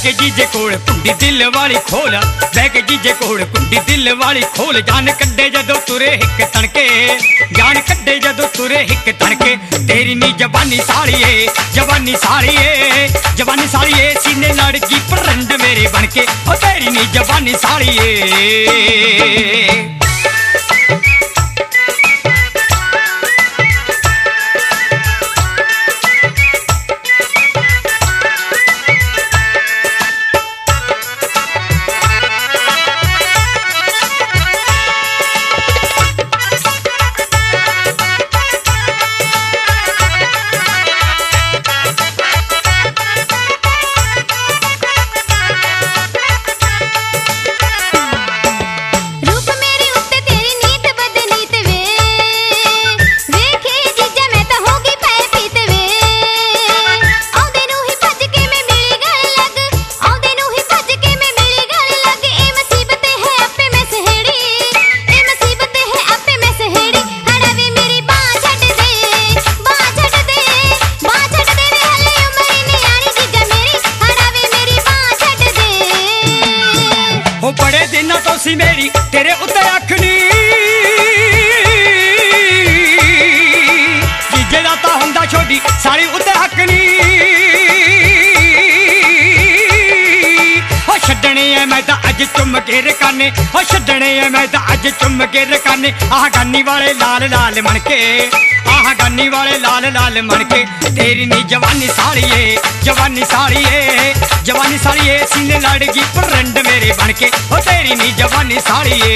के जीजे कोल कुंडी दिल वाली खोल, बह के जीजे कोल कुंडी दिल वाली खोल। जान कड्डे जदों तुरे हिक तणके, जान कड्डे जदों तुरे हिक तणके। तेरी नी जवानी साड़िए, जवानी साड़िए, जवानी साड़िए, सीने लड़की परंड मेरे बनके। ओ तेरी नी जवानी साड़िए। बड़े दिन तो सी मेरी तेरे उत्ते अखनी, जीजे दा तां हुंदा छोड़ी साड़ी उत्ते हकनी। ओ छड्डने ऐ मैं तां अज चुम के रकाने, ओ छड्डने ऐ मैं तां अज चुम के रकाने। आह गानी वाले लाल लाल मनके, आह गानी वाले लाल लाल मनके। तेरी नी जवानी साड़िए, जवानी साड़िए, जवानी साड़िए, सीने लड़गी परंड मेरे बनके। ओ तेरी नी जवानी साड़िए।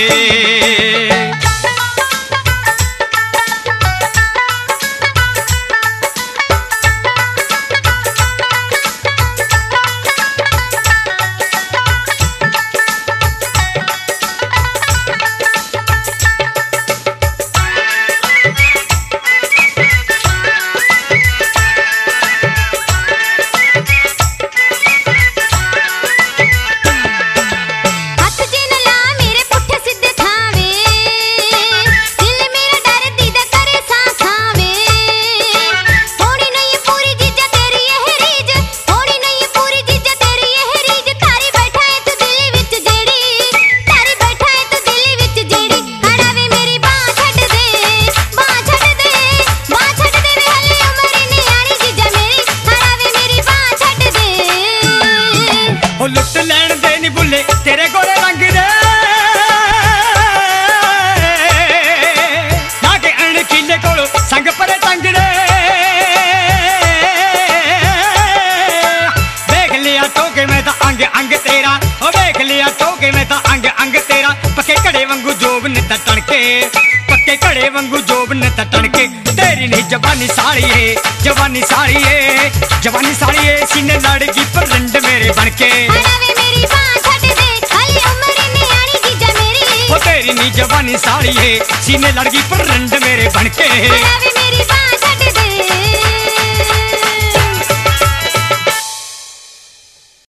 लुट लैन दे नी बुले तेरे गोरे रंग दे, ना के अणखीले कोलो संग परे तंग दे। देख लिया तो के मैं तां अंग अंग तेरा, ओ देख लिया तो के मैं तां अंग अंग तेरा। पक्के घड़े वांगू जोब ने तणके, पक्के घड़े वांगू जोब ने तणके। तेरी नी जवानी साड़िए, जवानी साड़िए, जवानी साड़िए, सीने लड़गी परंड मेरे बनके। ओ तेरी नी जवानी साड़िए, सीने लड़गी परंड मेरे बनके।